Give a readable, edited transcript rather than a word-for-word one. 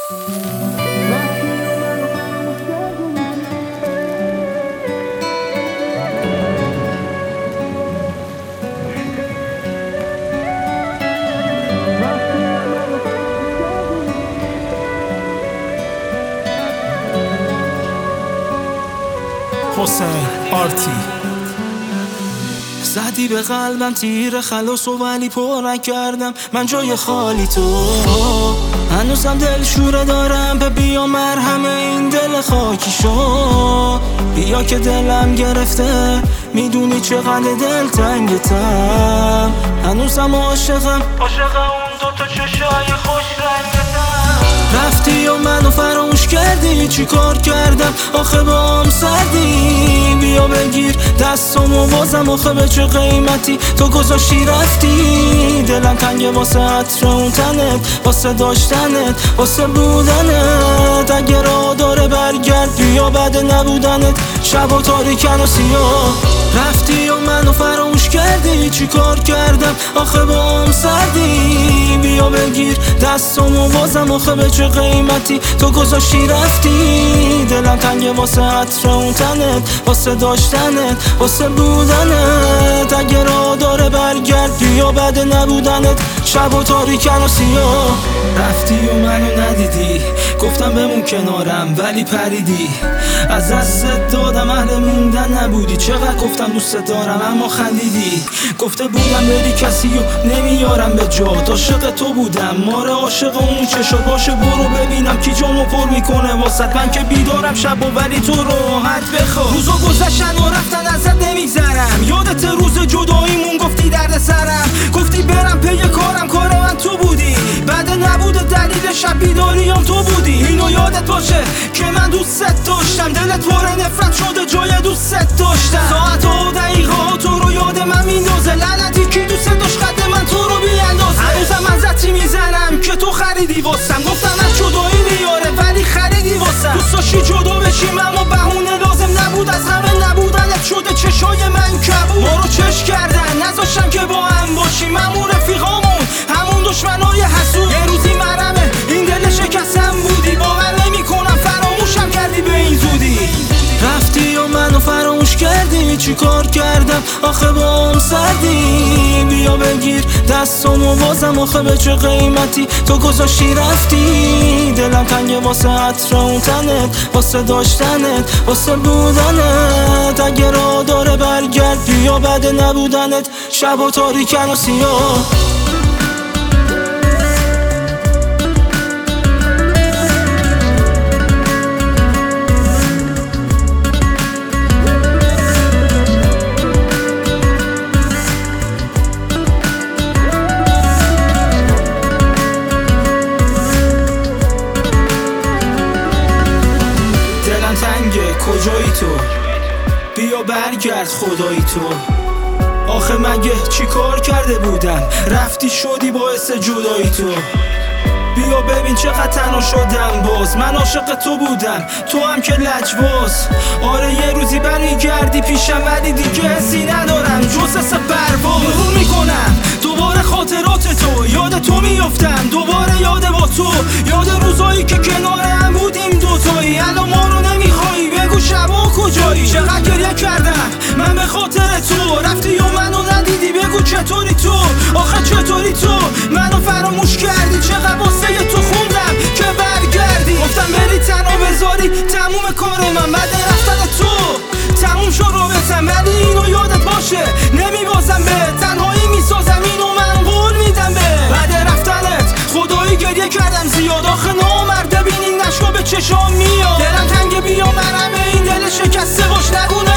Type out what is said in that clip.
حسین آرتی زدی به قلبم تیر خلاص و ولی پر نکردم من جای خالی تو. هنوزم دلشوره دارم به بیا مرهم این دل خاکی شو. بیا که دلم گرفته میدونی چقدر دل تنگتم. هنوزم عاشقم اون دوتا چشای خوش رنگتم. رفتی و منو فراموش کردی چی کار کردم آخه با هم سردی. بیا بگیر دستامو بازم آخه به چه قیمتی تو گذاشتی رفتی. دلم تنگه واسه عطر اون تنت واسه داشتنت واسه بودنت. اگه راه داره برگرد بیا بعد نبودنت شب و تاریکن و سیاه. رفتی و منو فراموش کردی چی کار کردم آخه با هم سردی. بیا بگیر دستامو بازم آخه به چه قیمتی تو گذاشتی رفتی. دلم تنگه واسه عطر اون تنت واسه داشتنت واسه بودنت. اگه راه داره برگرد بیا بعد نبودنت شب و تاریکن و سیاه. رفتی و منو ندیدی گفتم بمون کنارم ولی پریدی. از دستت دادم اهل موندن نبودی. چقدر گفتم دوست دارم اما خندیدی. گفته بودم بری کسی و نمیارم به جات. عاشق تو بودم ماره عاشق اون چشات. باشه برو ببینم کی جامو پر میکنه واسط. من که بیدارم شب و ولی تو راحت بخواب. روزا گذشتن و رفتن ازت نمیگذرم. یادت روز جداییمون گفتی درد سرم. گفتی برم پی کارم کار من تو بودی. بعد نبوده دلیل شب بیداریام تو بودی. اینو یادت باشه که من دوستت داشتم. دلت پر نفرت شده جای دوستت داشتم. ساعت و دقیقه تو رو یاد من میندازه. لعنتی کی دوست داشت قد من تو رو بیاندازه. هنوزم من زتی میزنم که تو خریدی واسم. گفتم از جدایی میاره ولی خریدی واسم. دوست داشتی جدا بشیم اما بهونه لازم نبود. از همه نبودنت شده چشای من کبود. ما رو چش کردن نذاشتم که با هم باشیم. همون رفیقامون همون دشمنای حسود. یه روزی مرمه این دل شکستم بودی. باور نمیکنم فراموشم کردی به این زودی. رفتی و منو فراموش کردی چی کار کردم آخه با هم سردی. بیا بگیر دستامو بازم آخه به چه قیمتی تو گذاشتی رفتی. دلم تنگه واسه عطر اون تنت واسه داشتنت واسه بودنت. اگه راه داره برگرد بیا بعد نبودنت شب و تاریکن و سیاه. تنگه کجایی تو بیا برگرد خدایی تو. آخه مگه چی کار کرده بودم رفتی شدی باعث جدایی تو. بیا ببین چقدر تنها شدم باز. من عاشق تو بودم تو هم که لجباز. آره یه روزی برگردی پیشم ولی دیگه حسی ندارم جز حس پرواز. مرور میکنم دوباره خاطرات تو. یاد تو میافتم دوباره یاد با تو. یاد روزایی که کنار هم بودیم دوتایی. الان ما رو نمیخوایی بگو شبا کجایی. چقدر گریه کردم من به خاطر تو. رفتی و منو ندیدی بگو چطوری تو. آخه چطوری تو منو فراموش کردی. چقدر واسه تو خوندم که برگردی. گفتم بری تنها بذاری تموم کار من بعد رفتن تو. تموم شو رابطم ولی اینو یادت باشه نمیبازم به تنهایی میسازم. اینو من قول میدم به بعد رفتنت خدایی گریه کردم زیاد. آخه نامرده ببینین نشکا به چشام میاد. دلم تنگ بیا مرمه این دل شکسته باش نگونه